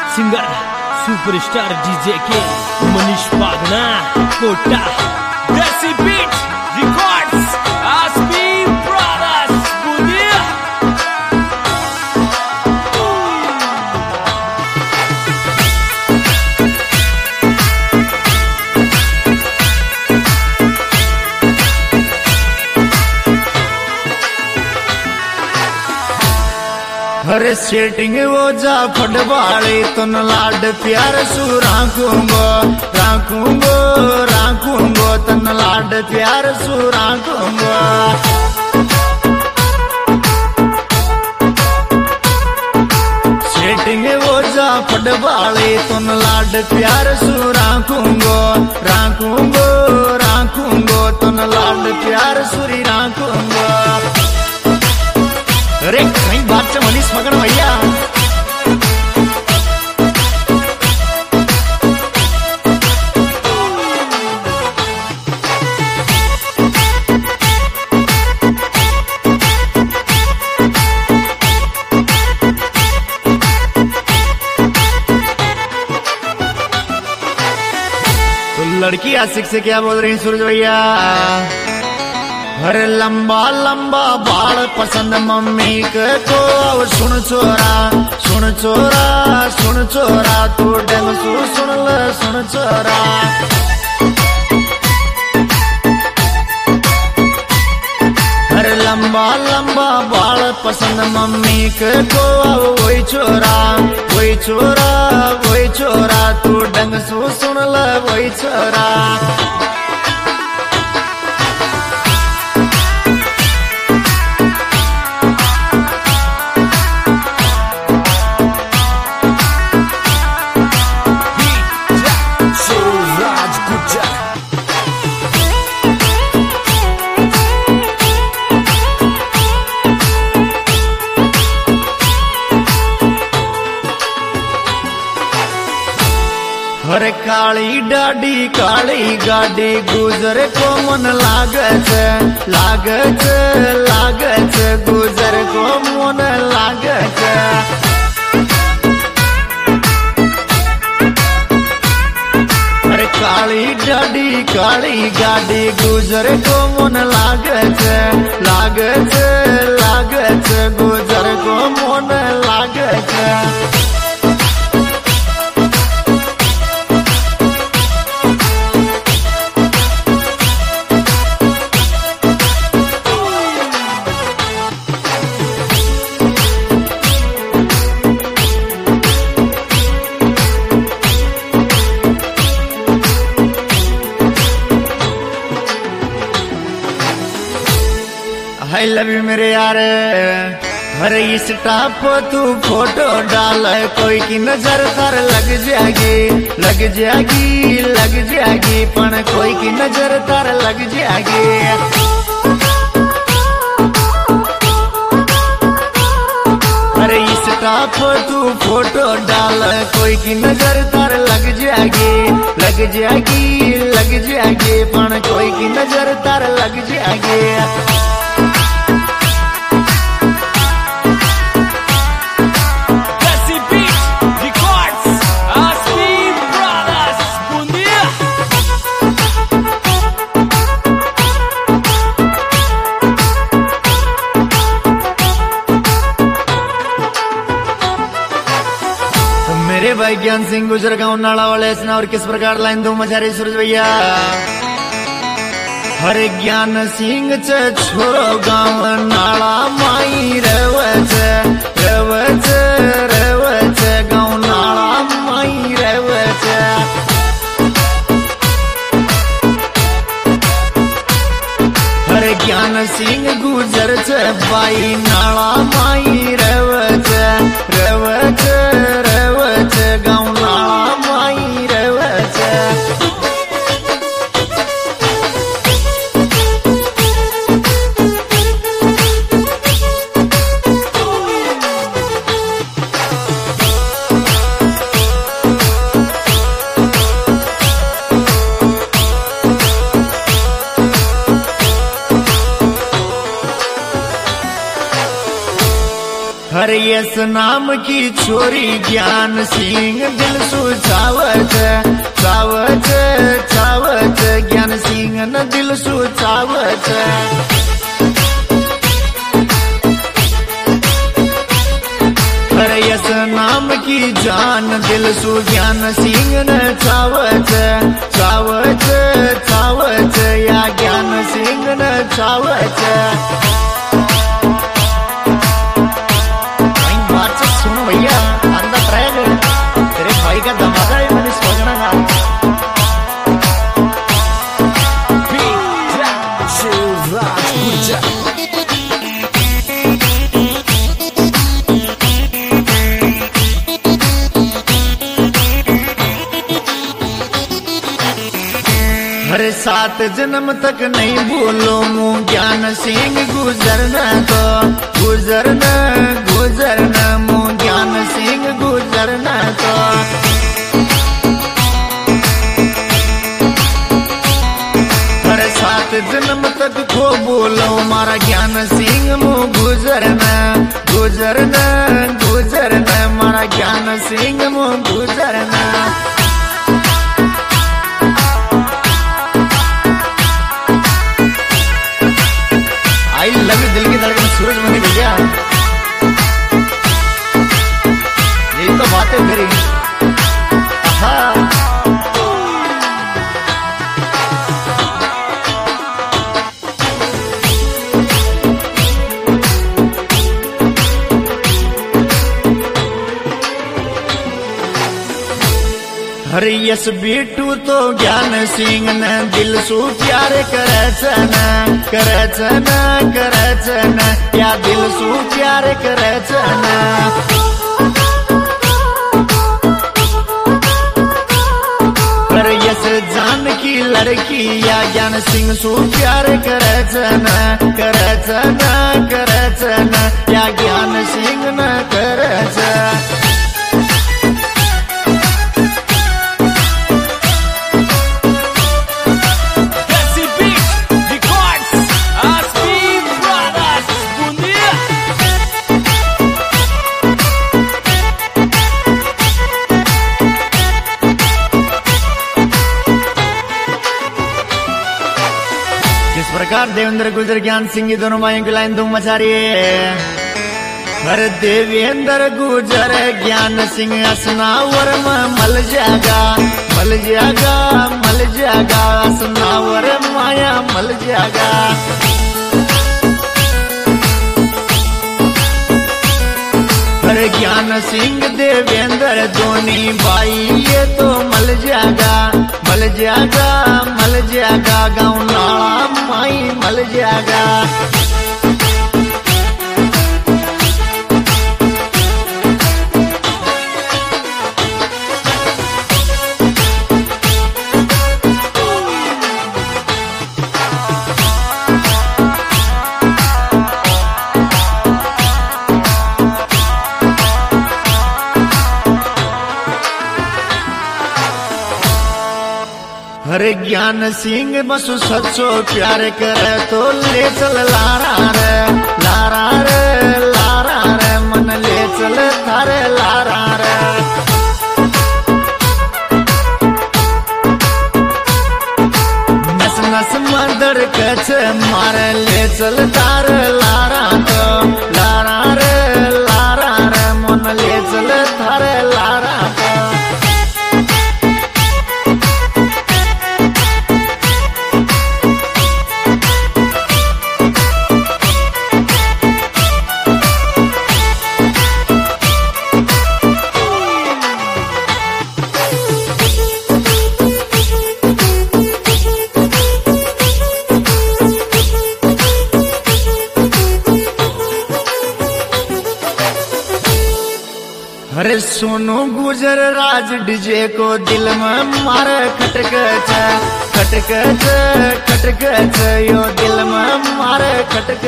Singer superstar DJ के मनीष पागना कोटा देसी beat records आसमी brothers बुनिया हरे सेटिंग वो जा फटवाले तुन लाड प्यार सु राखूंगो राखूंगो राखूंगो तन लाड प्यार सु राखूंगो सेटिंग वो जा फटवाले तुन लाड प्यार सु राखूंगो राखूंगो राखूंगो तन लाड प्यार सुरी राखूंगो। अरे कहीं बात से मनीष मगन भैया तो लड़की आशिक से क्या बोल रही सूरज भैया। अरे लंबा लंबा बाल पसंद मम्मी को अब सुन छोरा सुन छोरा सुन छोरा तू डंग सुन ले सुन छोरा। अरे लंबा लंबा बाल पसंद मम्मी को अब वही छोरा वही छोरा वही छोरा तू डंग सुन ले वही छोरा। अरे काली डाडी काली गाड़ी गुजर को मन लागत लागत लागत गुजर को मन लागत। अरे काली डाडी काली गाड़ी गुजर को मन लागत लागत लागत गुजर को मन लागत। आई लव यू मेरे यार। अरे इस टाप तू फोटो डाल कोई की नजर तर लग जाएगी लग जाएगी लग जाएगी पण कोई की नजर तर लग जाएगी। अरे इस टाप तू फोटो डाल कोई की नजर तर लग जाएगी लग जाएगी लग जाएगी पण कोई की नजर तर लग जाएगी। मेरे भाई ज्ञान सिंह गुजर गांव नाला वाले स्ना और किस प्रकार लाइन दो मचारी सूरज भैया। हरे ज्ञान सिंह च छोरो गांव नाला माई रवच रवच रवच गांव नाला माई रवच। हरे ज्ञान सिंह गुजर च बाई नाला माई रवच रवच रवच गाँव नाला माई रवच। हर यस नाम की छोरी ज्ञान सिंह दिल सु चावत चावत चावत ज्ञान सिंह न दिल सु चावत। हर यस नाम की जान दिल सु ज्ञान सिंह न चावत चावत चावत या ज्ञान सिंह न चावत। सुनो भैया अंदर ट्रैक तेरे भाई का धमाका है मैंने सोचना था। हर 7 जन्म तक नहीं भूलो मुँह ज्ञान सिंह गुजरना तो गुजरना गुजरना मुँह ज्ञान सिंह गुजरना तो। हर 7 जन्म तक खो बोलो मारा ज्ञान सिंह मुँह गुजरना गुजरना गुजरना मारा ज्ञान सिंह मुँह गुजरना। आई लव यू दिल की धड़कन सूरज मनी भैया यही तो बात है मेरी। हर यस बिट्टू तो ज्ञान सिंह न दिल सु प्यार करे चना करे चना करे चना या दिल सु प्यार करे चना। हर यस जान की लड़की या ज्ञान सिंह सु प्यार करे चना करे चना करे चना या ज्ञान सिंह न करे चना। जिस प्रकार देवेंद्र गुजर ज्ञान सिंह दोनों मायों की लाइन धूम मचा रही है। हर देवेंद्र गुजर ज्ञान सिंह असनावर में मल जाएगा मल जाएगा मल जाएगा असनावर माया मल जाएगा। हर ज्ञान सिंह देवेंद्र दोनी भाई ये तो मल जाएगा मल जाएगा मल जाएगा गाँव नाला माई मल जाएगा। हर ज्ञान सिंह बसु सच्चो प्यार करे तो ले चल लारा रे लारा रे लारा रे मन ले चल थारे लारा रे। नस नस मदर कछ मारे ले चल तार लारा तो लारा रे लारा रे मन ले चल थारे लारा तो। अरे सोनू गुजर राज डीजे को दिल में मारे खटक खटक खटक यो दिल में मारे खटक।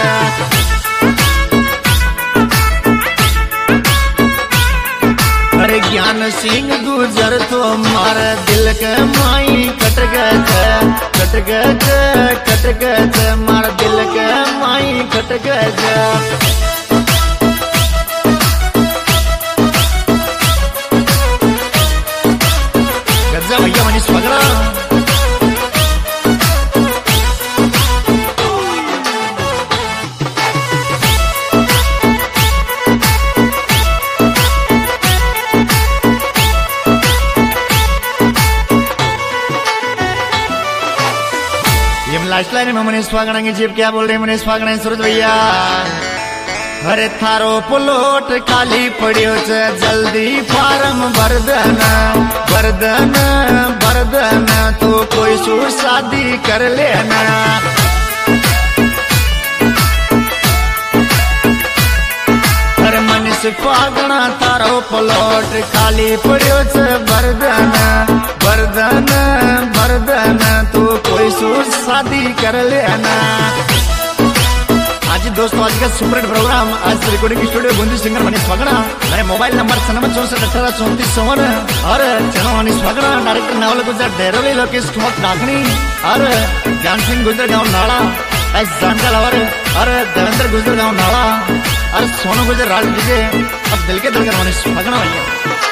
अरे ज्ञान सिंह गुजर तो मारे दिल के माई खटक खटक खटक मार दिल के माई खटक। लाइन में मनीष फागणा की जीप क्या बोल रहे मनीष फागणा सूरज भैया। अरे थारो प्लॉट खाली पड़ियो छ जल्दी फार्म भर देना तो कोई सूर शादी कर लेना। अरे मनीष फागणा थारो प्लॉट खाली पड़ियो छ भर देना तो कोई सूर शादी कर लेना। आज दोस्तों आज का सुपर हिट प्रोग्राम आज recording studio Bundi singer Manish Phagna. मेरे मोबाइल नंबर 9464183434 और चलो मनीष फागणा डायरेक्टर नावल गुजर डेरोली लोकेश ठोक डाकनी और ज्ञान सिंह गुजर गांव नाला एस जानका लवर और देवेंद्र गुजर गांव नाला और सोनू गुजर राज डीजे अब दिल के दिल का मनीष फागणा भैया।